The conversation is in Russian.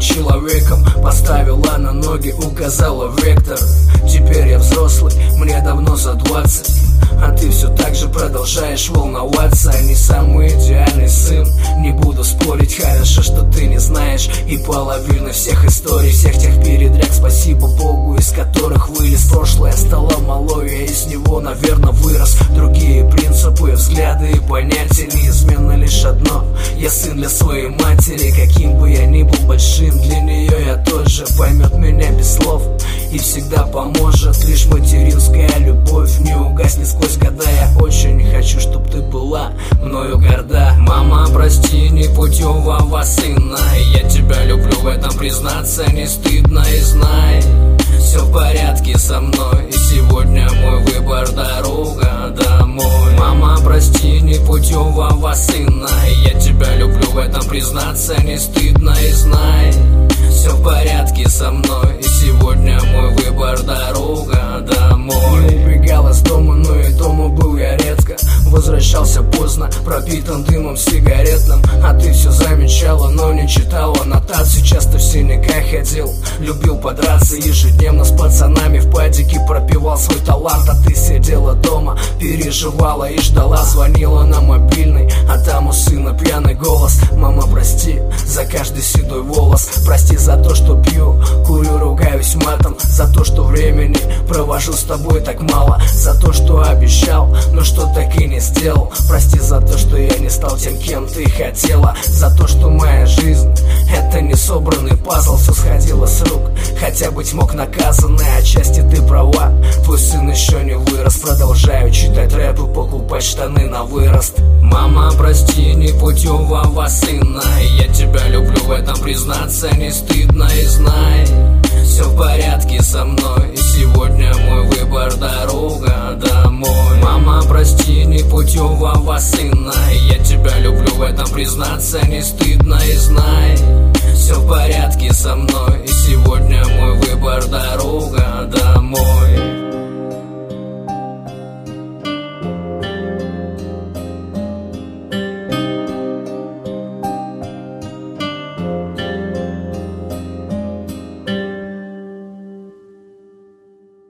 человеком, поставила на ноги, указала вектор. Теперь я взрослый, мне давно за 20, а ты все так же продолжаешь волноваться. Не самый идеальный сын, не буду спорить. Хорошо, что ты не знаешь и половины всех историй, всех тех передряг, спасибо Богу, из которых вылез. Прошлое стало малой, я из него, наверное, вырос. Другие принципы, взгляды и понятия, неизменно лишь одно: я сын для своей матери. Каким бы я ни был большим, для нее я тот же. Поймет меня без слов и всегда поможет. Лишь материнская любовь не угаснет сквозь года. Я очень хочу, чтоб ты была мною горда. Мама, прости непутевого сына, я тебя люблю, в этом признаться не стыдно. И знай, все в порядке со мной, и сегодня мой выбор — дорога домой. Мама, прости непутевого сына, я тебя люблю, в этом признаться не стыдно. И знай, все в порядке со мной, и сегодня мой выбор — дорога домой. Не убегал из дома, но и дома был я редко. Возвращался поздно, пропитан дымом сигаретным. А ты все замечала, но не читала аннотацию. Часто в синяках ходил, любил подраться. Ежедневно с пацанами в падике пропивал свой талант. А ты сидела дома, переживала и ждала. Звонила на мобильный, а там у сына пьяный голос: мама, прости за каждый седой волос. Прости за то, что пью, курю, ругаюсь матом. За то, что времени провожу с тобой так мало. За то, что обещал, но что так и не сделал. Прости за то, что я не стал тем, кем ты хотела. За то, что моя жизнь — это не собранный пазл. Все сходило с рук, хотя быть мог наказанный. Отчасти ты права, твой сын еще не вырос. Продолжаю читать рэп и покупать штаны на вырост. Мама, прости непутевого сына, я тебя люблю, в этом признаться не стыдно. И знай, все в порядке со мной, и сегодня мой выбор — дорога домой. Мама, прости непутевого сына, я тебя люблю, в этом признаться не стыдно. И знай, все в порядке со мной, и сегодня мой выбор — дорога домой.